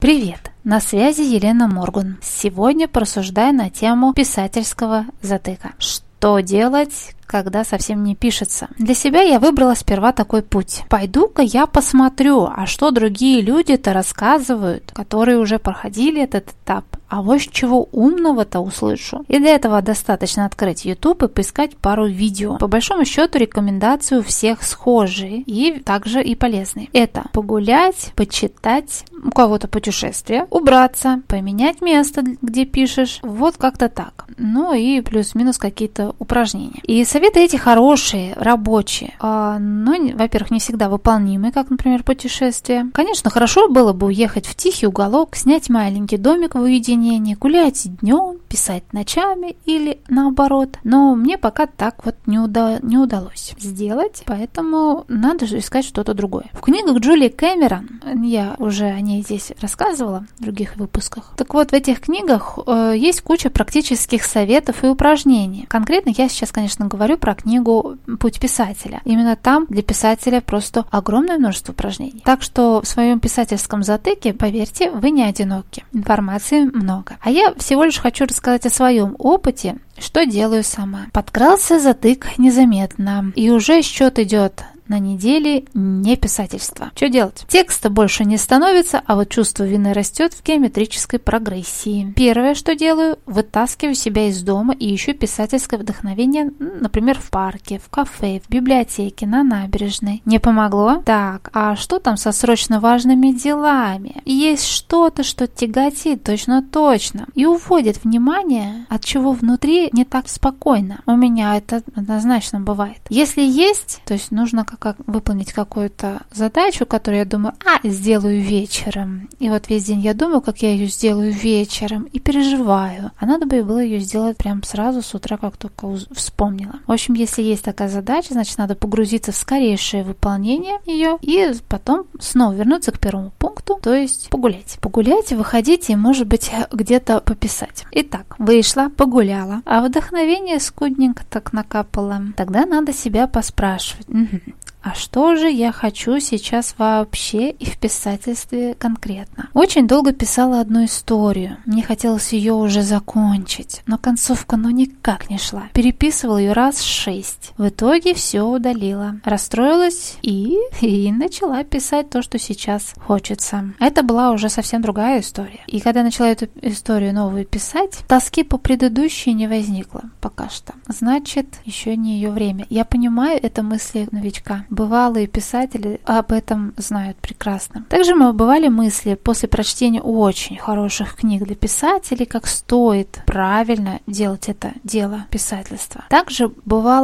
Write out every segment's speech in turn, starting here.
Привет! На связи Елена Моргун. Сегодня порассуждаю на тему писательского затыка. Что делать, когда совсем не пишется? Для себя я выбрала сперва такой путь. Пойду-ка я посмотрю, а что другие люди-то рассказывают, которые уже проходили этот этап. А вот чего умного-то услышу. И для этого достаточно открыть YouTube и поискать пару видео. По большому счету рекомендации у всех схожие и также и полезные. Это погулять, почитать, у кого-то путешествие, убраться, поменять место, где пишешь. Вот как-то так. Ну и плюс-минус какие-то упражнения. И советы эти хорошие, рабочие. Но, во-первых, не всегда выполнимые, как, например, путешествие. Конечно, хорошо было бы уехать в тихий уголок, снять маленький домик в уединении, гулять днем, писать ночами или наоборот. Но мне пока так вот не удалось сделать, поэтому надо же искать что-то другое. В книгах Джулии Кэмерон, я уже о ней здесь рассказывала в других выпусках. Так вот, в этих книгах есть куча практических советов и упражнений. Конкретно я сейчас, конечно, говорю про книгу «Путь писателя». Именно там для писателя просто огромное множество упражнений. Так что в своем писательском затыке, поверьте, вы не одиноки. Информации много. А я всего лишь хочу рассказать о своем опыте, что делаю сама. Подкрался затык незаметно, и уже счет идет на неделе не писательства. Что делать? Текста больше не становится, а вот чувство вины растет в геометрической прогрессии. Первое, что делаю, вытаскиваю себя из дома и ищу писательское вдохновение, например, в парке, в кафе, в библиотеке, на набережной. Не помогло? Так, а что там со срочно важными делами? Есть что-то, что тяготит точно и уводит внимание, от чего внутри не так спокойно. У меня это однозначно бывает. Если есть, то есть нужно как выполнить какую-то задачу, которую я думаю, сделаю вечером. И вот весь день я думаю, как я ее сделаю вечером, и переживаю. А надо бы было ее сделать прям сразу с утра, как только вспомнила. В общем, если есть такая задача, значит, надо погрузиться в скорейшее выполнение ее и потом снова вернуться к первому пункту, то есть погулять. Погулять, выходить и, может быть, где-то пописать. Итак, вышла, погуляла, а вдохновение скудненько так накапало. Тогда надо себя поспрашивать. А что же я хочу сейчас вообще и в писательстве конкретно? Очень долго писала одну историю. Мне хотелось ее уже закончить, но концовка никак не шла. Переписывала ее раз 6. В итоге все удалила. Расстроилась и начала писать то, что сейчас хочется. Это была уже совсем другая история. И когда начала эту историю новую писать, тоски по предыдущей не возникло пока что. Значит, еще не ее время. Я понимаю, это мысли новичка. Бывалые писатели об этом знают прекрасно. Также бывали мысли после прочтения очень хороших книг для писателей, как стоит правильно делать это дело писательства. Также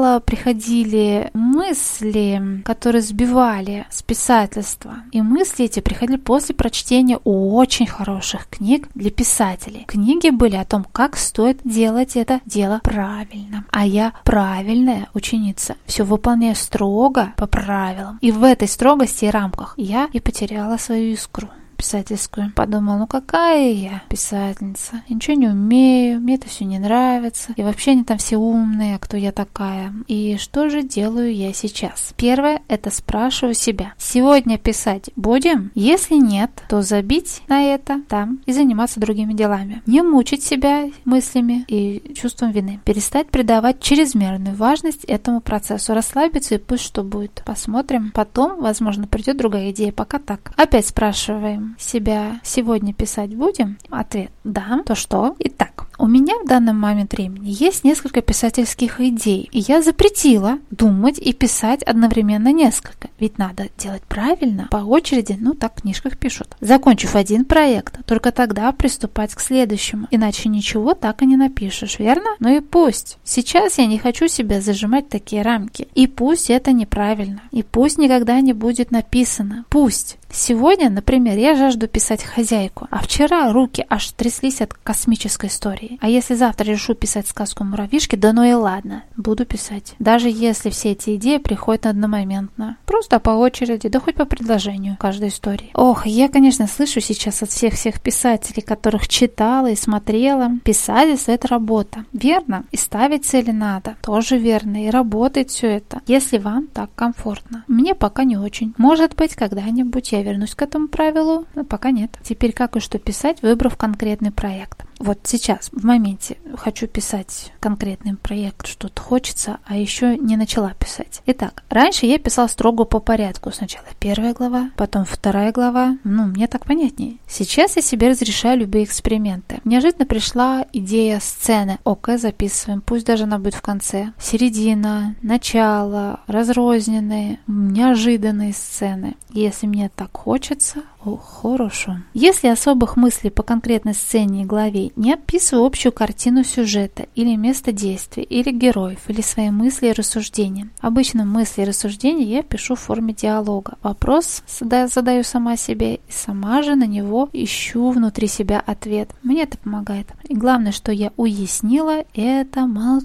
приходили мысли, которые сбивали с писательства. И мысли эти приходили после прочтения очень хороших книг для писателей. Книги были о том, как стоит делать это дело правильно. А я правильная ученица. Все выполняю строго по правилам. И в этой строгости и рамках я и потеряла свою искру писательскую. Подумала, какая я писательница. Я ничего не умею, мне это все не нравится. И вообще они там все умные, а кто я такая? И что же делаю я сейчас? Первое, это спрашиваю себя. Сегодня писать будем? Если нет, то забить на это там и заниматься другими делами. Не мучить себя мыслями и чувством вины. Перестать придавать чрезмерную важность этому процессу. Расслабиться и пусть что будет. Посмотрим. Потом, возможно, придет другая идея. Пока так. Опять спрашиваем себя, сегодня писать будем? Ответ – да. То что? Итак, у меня в данный момент времени есть несколько писательских идей, и я запретила думать и писать одновременно несколько. Ведь надо делать правильно, по очереди, так в книжках пишут. Закончив один проект, только тогда приступать к следующему, иначе ничего так и не напишешь, верно? Ну и пусть. Сейчас я не хочу себя зажимать в такие рамки. И пусть это неправильно, и пусть никогда не будет написано. Пусть. Сегодня, например, я жажду писать «Хозяйку», а вчера руки аж тряслись от космической истории. А если завтра решу писать сказку «Муравьишки», да ну и ладно, буду писать. Даже если все эти идеи приходят одномоментно. Просто по очереди, да хоть по предложению каждой истории. Ох, я, конечно, слышу сейчас от всех писателей, которых читала и смотрела. Писательство — это работа. Верно. И ставить цели надо. Тоже верно. И работает все это, если вам так комфортно. Мне пока не очень. Может быть, когда-нибудь я я вернусь к этому правилу, но пока нет. Теперь как и что писать, выбрав конкретный проект. Вот сейчас, в моменте, хочу писать конкретный проект, что-то хочется, а еще не начала писать. Итак, раньше я писала строго по порядку. Сначала 1 глава, потом 2 глава. Мне так понятнее. Сейчас я себе разрешаю любые эксперименты. Неожиданно пришла идея сцены. Окей, записываем. Пусть даже она будет в конце. Середина, начало, разрозненные, неожиданные сцены. Если мне так хочется, хорошо. Если особых мыслей по конкретной сцене и главе, не описываю общую картину сюжета или место действия, или героев, или свои мысли и рассуждения. Обычно мысли и рассуждения я пишу в форме диалога. Вопрос задаю сама себе и сама же на него ищу внутри себя ответ. Мне это помогает. И главное, что я уяснила, это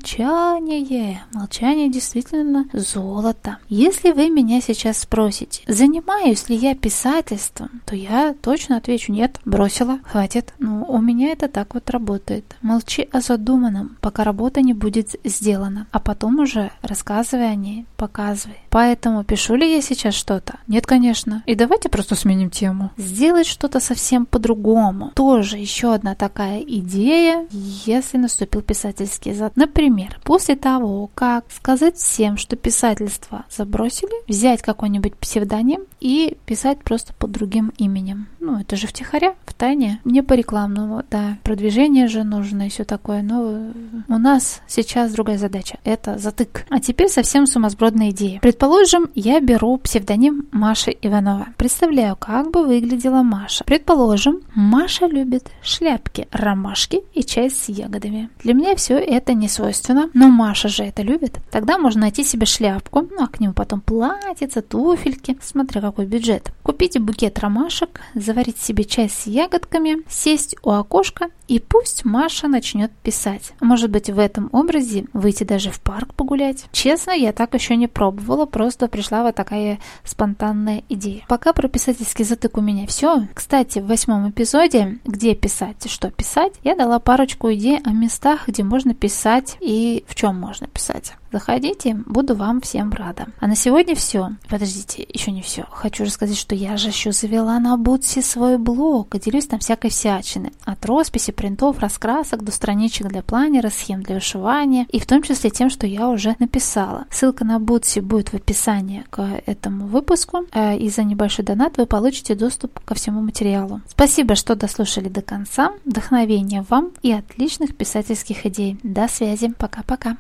молчание. Молчание действительно золото. Если вы меня сейчас спросите, занимаюсь ли я писательством, то я точно отвечу: нет, бросила, хватит. У меня это так вот работает. Молчи о задуманном, пока работа не будет сделана, а потом уже рассказывай о ней, показывай. Поэтому пишу ли я сейчас что-то? Нет, конечно. И давайте просто сменим тему. Сделать что-то совсем по-другому. Тоже еще одна такая идея, если наступил писательский зад. Например, после того, как сказать всем, что писательство забросили, взять какой-нибудь псевдоним и писать просто под другим именем. Это же втихаря, в тайне, не по рекламному, да. Продвижение же нужно и все такое, но у нас сейчас другая задача. Это затык. А теперь совсем сумасбродная идея. Предположим, я беру псевдоним Маша Иванова. Представляю, как бы выглядела Маша. Предположим, Маша любит шляпки, ромашки и чай с ягодами. Для меня все это не свойственно, но Маша же это любит. Тогда можно найти себе шляпку, а к нему потом платьице, туфельки, смотря какой бюджет. Купите букет ромашек, заварить себе чай с ягодками, сесть у окошка, и пусть Маша начнет писать. Может быть, в этом образе выйти даже в парк погулять. Честно, я так еще не пробовала, просто пришла вот такая спонтанная идея. Пока про писательский затык у меня все. Кстати, в 8 эпизоде, где писать и что писать, я дала парочку идей о местах, где можно писать и в чем можно писать. Заходите, буду вам всем рада. А на сегодня все. Подождите, еще не все. Хочу рассказать, что я же еще завела на Бутси свой блог. Делюсь там всякой всячины. От росписи, принтов, раскрасок до страничек для планера, схем для вышивания. И в том числе тем, что я уже написала. Ссылка на Бутси будет в описании к этому выпуску. И за небольшой донат вы получите доступ ко всему материалу. Спасибо, что дослушали до конца. Вдохновения вам и отличных писательских идей. До связи. Пока-пока.